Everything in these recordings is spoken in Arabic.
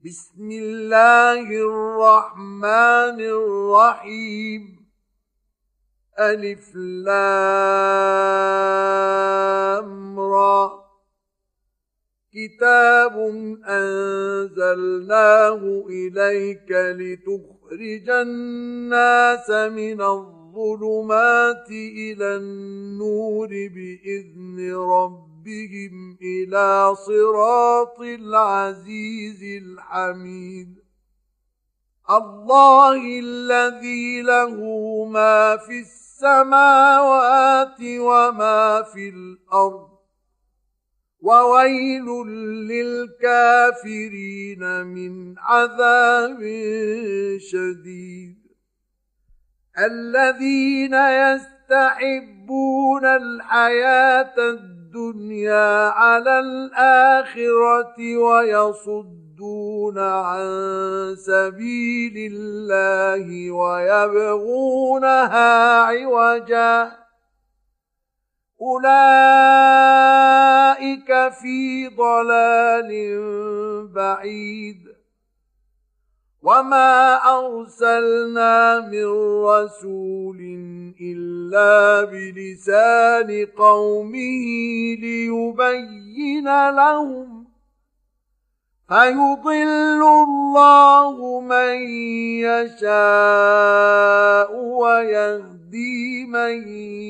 بسم الله الرحمن الرحيم. ألف لام را. كتاب أنزلناه إليك لتخرج الناس من الظلمات إلى النور بإذن ربهم إلى صراط العزيز الحميد. الله الذي له ما في السماوات وما في الأرض، وويل للكافرين من عذاب شديد. الذين يستحبون الحياة الدنيا على الآخرة ويصدون عن سبيل الله ويبغونها عوجا، أولئك في ضلال بعيد. وما أرسلنا من رسول إلا بلسان قومه ليبين لهم، فيضل الله من يشاء ويهدي من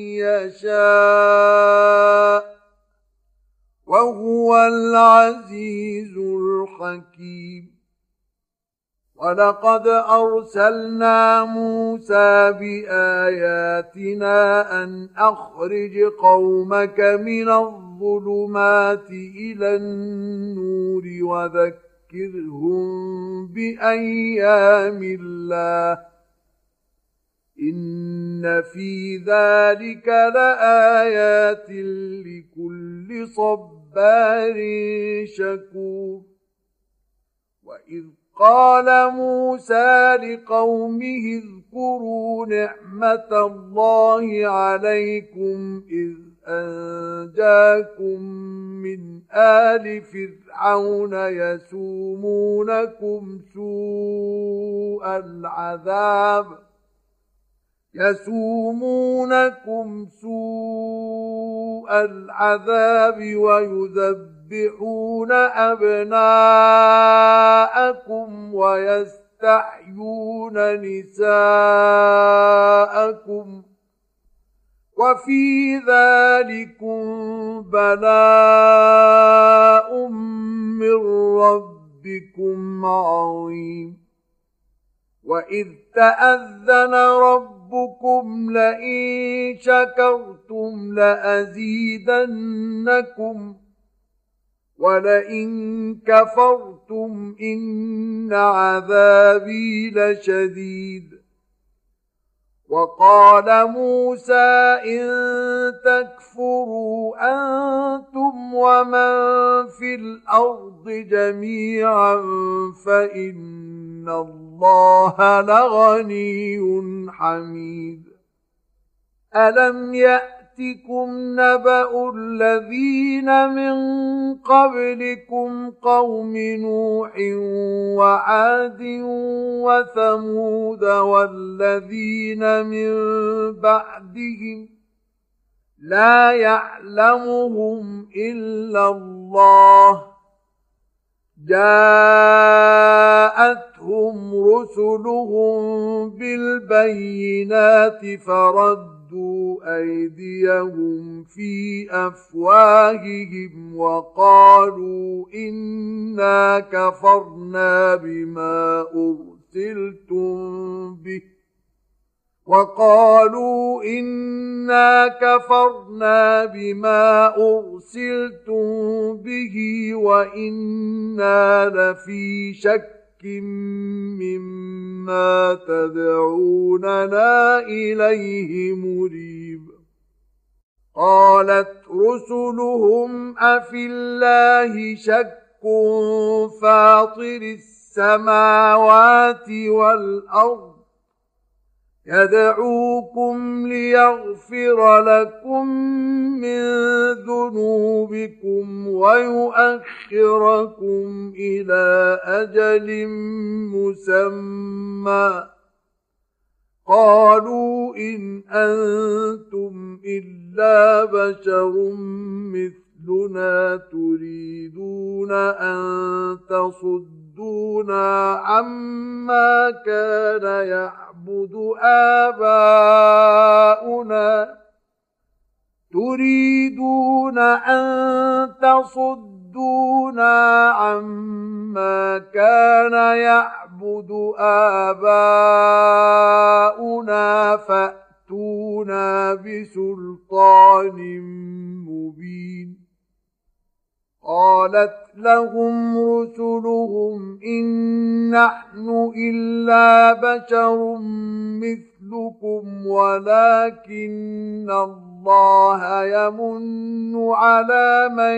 يشاء، وهو العزيز الحكيم. ولقد أرسلنا موسى بآياتنا أن أخرج قومك من الظلمات إلى النور وذكرهم بأيام الله، إن في ذلك لآيات لكل صبار شكور. وإذ قال موسى لقومه اذكروا نعمة الله عليكم إذ أنجاكم من آل فرعون يسومونكم سوء العذاب ويذبحون أبناءكم ويستحيون نساءكم، وفي ذلكم بلاء من ربكم عظيم. وإذ تأذن ربكم لئن شكرتم لأزيدنكم ولئن كفرتم إن عذابي لشديد. وقال موسى إن تكفروا أنتم ومن في الأرض جميعا فإن الله لغني حميد. ألم يأتكم نبأ الذين من قبلكم قوم نوح وعاد وثمود والذين من بعدهم لا يعلمهم إلا الله، جاءتهم رسلهم بالبينات فردوا أيديهم في أفواههم وقالوا إنا كفرنا بما أرسلتم به وإنا لفي شك مما تدعوننا إليه مريب. قالت رسلهم أفي الله شك فاطر السماوات والأرض يدعوكم ليغفر لكم من ذنوبكم ويؤخركم إلى أجل مسمى قالوا إن أنتم إلا بشر مثلنا تريدون أن تصدونا عما كان يعبد آباؤنا فأتونا بسلطان مبين قالت لهم رسلهم إن نحن إلا بشر مثلكم ولكن الله يمن على من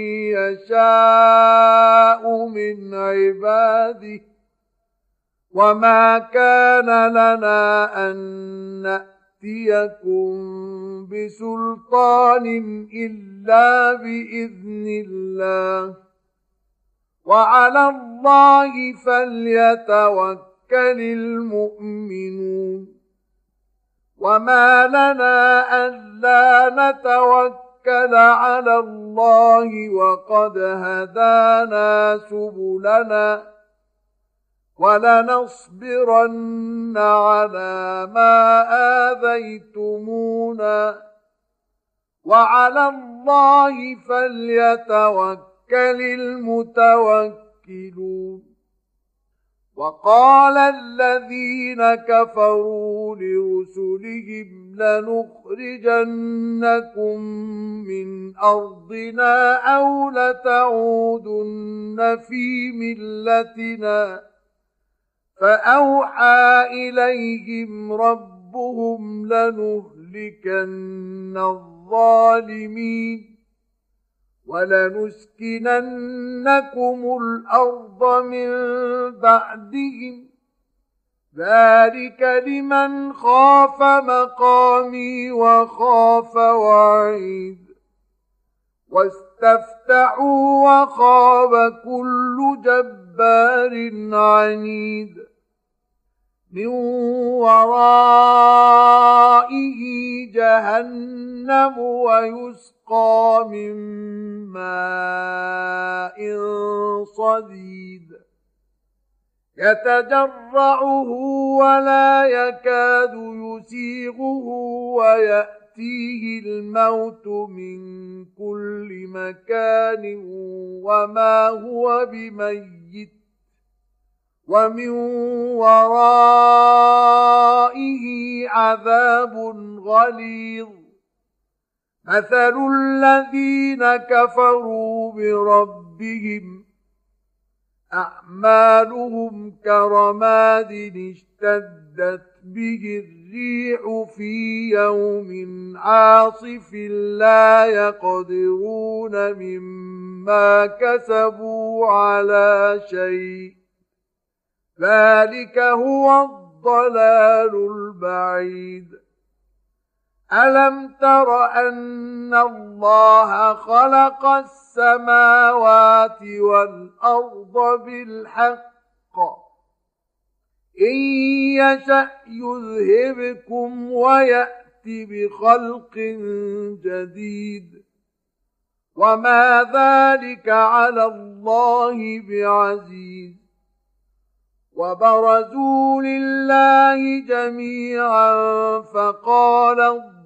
يشاء من عباده وما كان لنا أن نأتيكم بسلطان إلا بإذن الله وعلى الله فليتوكل المؤمنون وما لنا ألا نتوكل على الله وقد هدانا سبلنا ولنصبرن على ما آذيتمونا وعلى الله فليتوكل المتوكلون وقال الذين كفروا لرسلهم لنخرجنكم من أرضنا أو لتعودن في ملتنا فأوحى إليهم ربهم لنهلكن الظالمين ولنسكننكم الأرض من بعدهم ذلك لمن خاف مقامي وخاف وعيد واستفتحوا وخاب كل جبار عنيد من ورائه جهنم ويسقى من ماء صديد يتجرعه ولا يكاد يسيغه ويأتيه الموت من كل مكان وما هو بميت ومن ورائه عذاب غليظ مثل الذين كفروا بربهم أعمالهم كرماد اشتدت به الريح في يوم عاصف لا يقدرون مما كسبوا على شيء ذلك هو الضلال البعيد ألم تر أن الله خلق السماوات والأرض بالحق إن يشأ يذهبكم ويأتي بخلق جديد وما ذلك على الله بعزيز وبرزوا لله جميعا فقال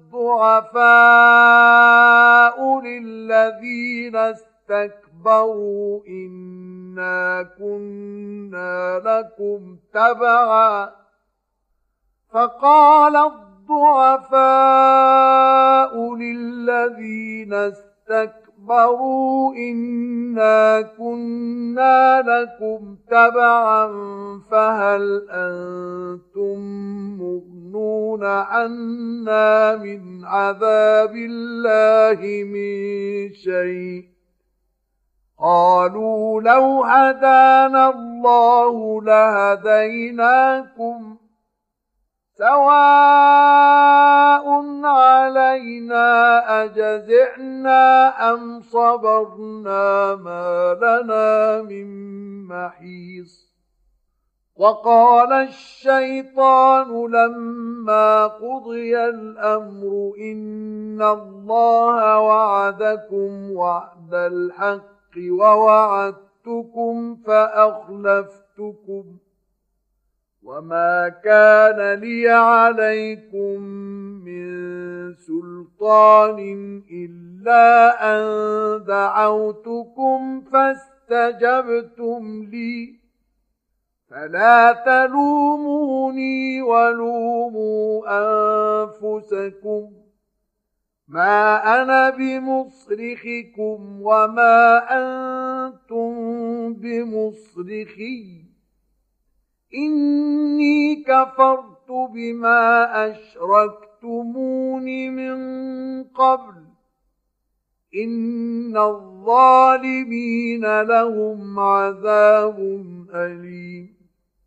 الضعفاء للذين استكبروا إنا كنا لكم تبعا فهل أنتم مغنون عنا من عذاب الله من شيء قالوا لو هدانا الله لهديناكم سواء علينا أجزعنا أم صبرنا ما لنا من محيص وقال الشيطان لما قضي الأمر إن الله وعدكم وعد الحق ووعدتكم فأخلفتكم وما كان لي عليكم من سلطان إلا أن دعوتكم فاستجبتم لي فلا تلوموني ولوموا أنفسكم ما أنا بمصرخكم وما أنتم بمصرخي إني كفرت بما أشركتمون من قبل إن الظالمين لهم عذاب أليم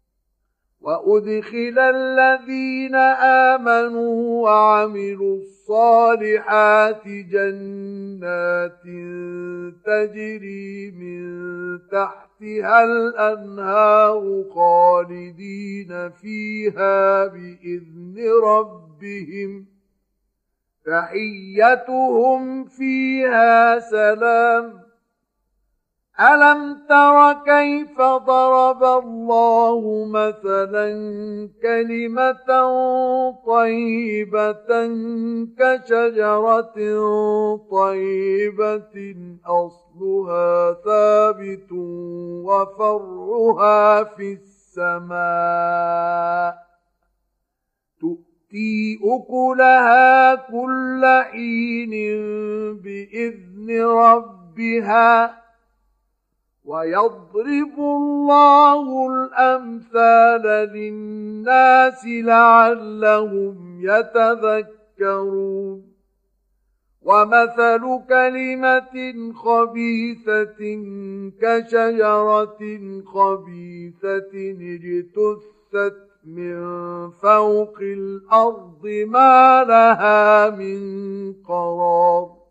وأدخل الذين آمنوا وعملوا الصالحات جنات تجري من تحتها الأنهار خالدين فيها بإذن ربهم تحيتهم فيها سلام ألم تر كيف ضرب الله مثلا كلمة طيبة كشجرة طيبة أصلها ثابت وفرعها في السماء تؤتي أكلها كل حين بإذن ربها ويضرب الله الأمثال للناس لعلهم يتذكرون ومثل كلمة خبيثة كشجرة خبيثة اجتثت من فوق الأرض ما لها من قرار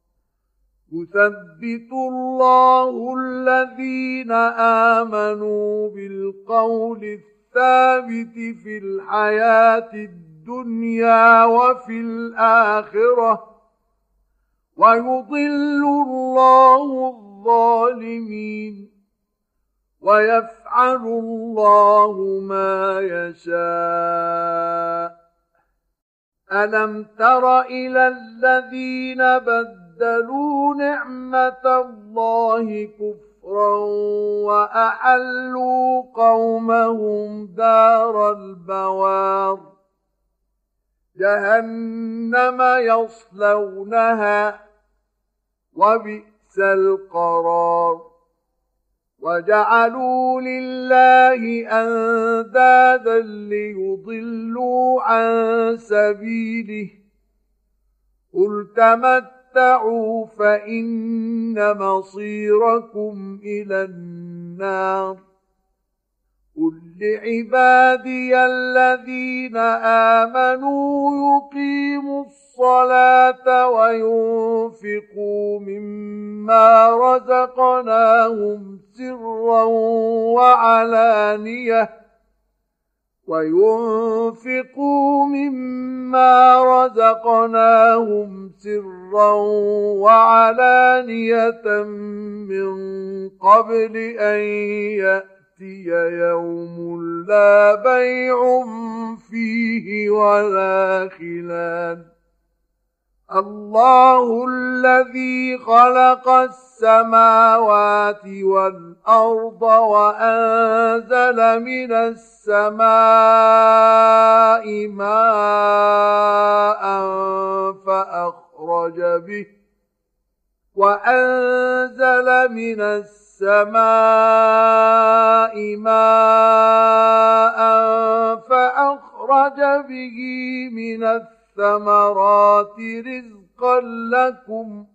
يثبت الله الذين آمنوا بالقول الثابت في الحياة الدنيا وفي الآخرة ويضل الله الظالمين ويفعل الله ما يشاء ألم تر إلى الذين بدلوا نعمة الله كفرا وأحلوا قومهم دار البوار جهنم يصلونها وبئس القرار وجعلوا لله أندادا ليضلوا عن سبيله قل تمتعوا فإن مصيركم إلى النار قل لعبادي الذين آمنوا يقيموا الصلاة وينفقوا مما رزقناهم سرا وعلانية من قبل أن يأتي يوم لا بيع فيه ولا خلال الله الذي خلق السماوات والأرض وأنزل من السماء ماء فأخرج به من الثمرات رزقا لكم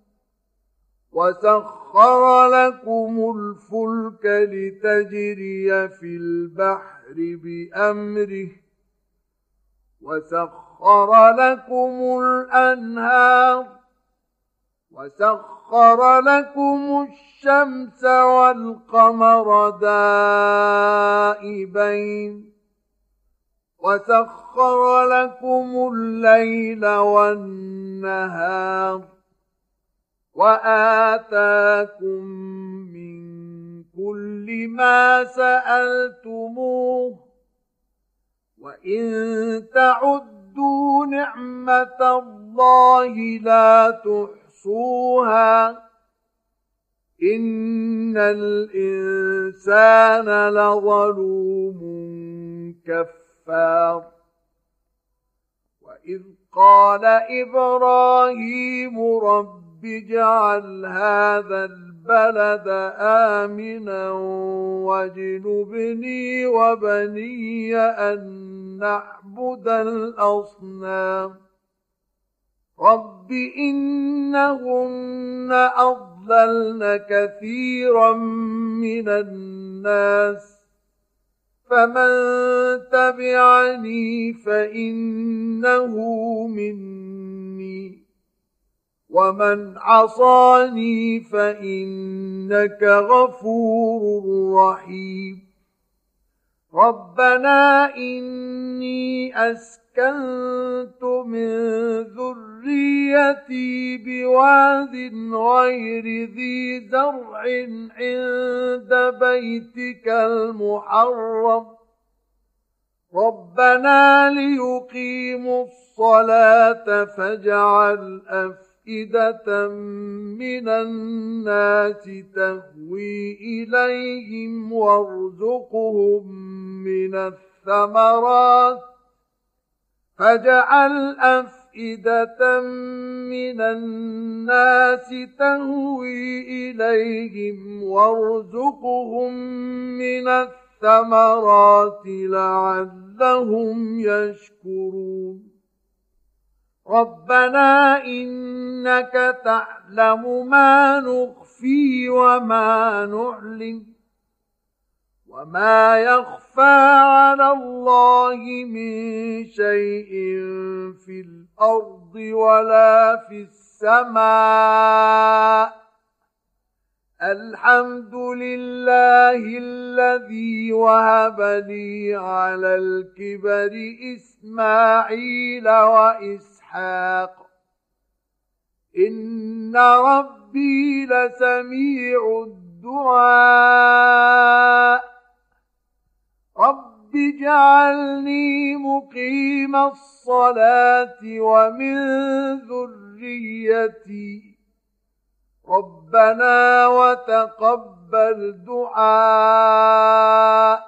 وسخر لكم الفلك لتجري في البحر بأمره وسخر لكم الأنهار وسخر لكم الشمس والقمر دائبين وسخر لكم الليل والنهار وآتاكم من كل ما سألتموه وإن تعدوا نعمة الله لا تحصوها إن الإنسان لظلوم كفار وإذ قال إبراهيم رب اجعل هذا البلد آمنا واجنبني وبني أن نعبد الأصنام رب إنهن أضللن كثيرا من الناس فمن تبعني فإنه مني ومن عصاني فإنك غفور رحيم ربنا إني أسكنت من ذريتي بواد غير ذي زرع عند بيتك المحرم ربنا ليقيموا الصلاة فاجعل أفئدة من الناس تهوي إليهم وارزقهم من الثمرات فاجعل أفئدة من الناس تهوي إليهم وارزقهم من الثمرات لعلهم يشكرون ربنا إنك تعلم ما نخفي وما نعلن وما يخفى على الله من شيء في الأرض ولا في السماء الحمد لله الذي وهب لي على الكبر إسماعيل وإسحاق إن ربي لسميع الدعاء رب اجعلني مقيم الصلاة ومن ذريتي ربنا وتقبل دعاء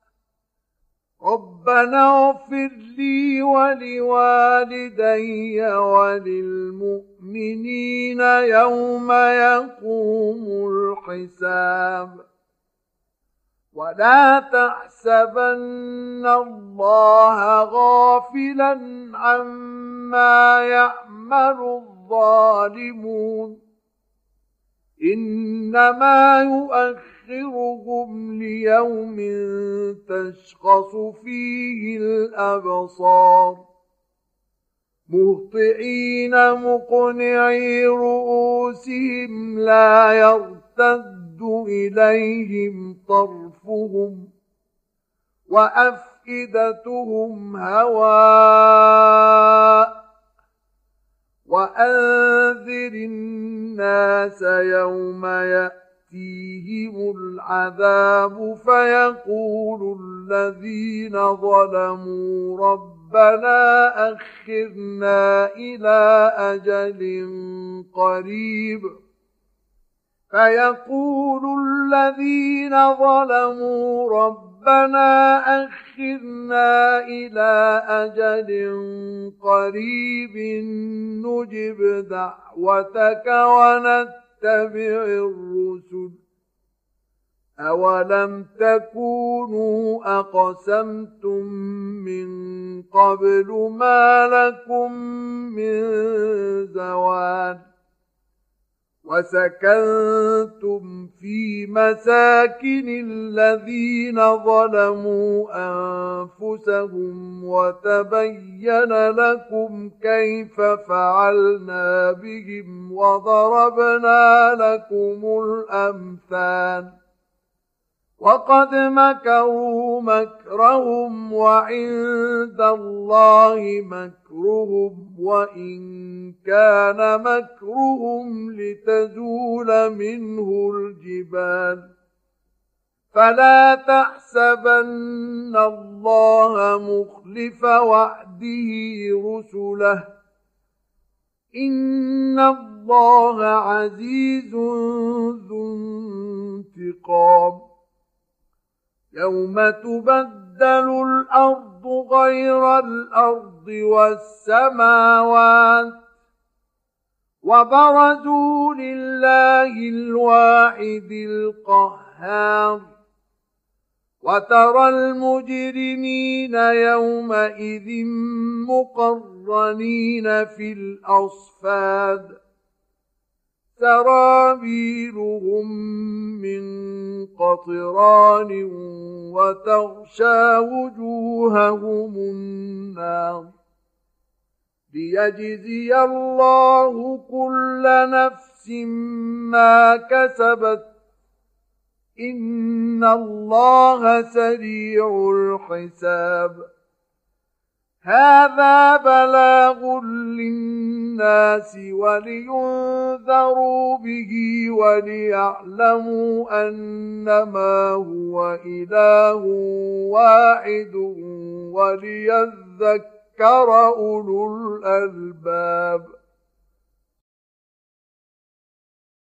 ربنا اغفر لي ولوالدي وللمؤمنين يوم يقوم الحساب ولا تحسبن الله غافلا عما يعمل الظالمون إنما يؤخرهم ليوم تشخص فيه الأبصار مهطعين مقنعي رؤوسهم لا يرتد إليهم طرفهم وأفئدتهم هواء وأنذر الناس يوم يأتيهم العذاب فيقول الذين ظلموا ربنا أخرنا إلى أجل قريب فيقول الذين ظلموا ربنا أخرنا إلى أجل قريب نجب دعوتك ونتبع الرسل أولم تكونوا أقسمتم من قبل ما لكم من زوال وسكنتم في مساكن الذين ظلموا أنفسهم وتبين لكم كيف فعلنا بهم وضربنا لكم الأمثال وقد مكروا مكرهم وعند الله مكرهم وإن كان مكرهم لتزول منه الجبال فلا تحسبن الله مخلف وعده رسله إن الله عزيز ذو انتقام يوم تبدل الأرض غير الأرض والسماوات وبرزوا لله الواحد القهار وترى المجرمين يومئذ مقرنين في الأصفاد سرابيلهم من قطران وتغشى وجوههم النار ليجزي الله كل نفس ما كسبت إن الله سريع الحساب هذا بلاغ للناس ولينذروا به وليعلموا أنما هو إله واحد وليذكر أولو الألباب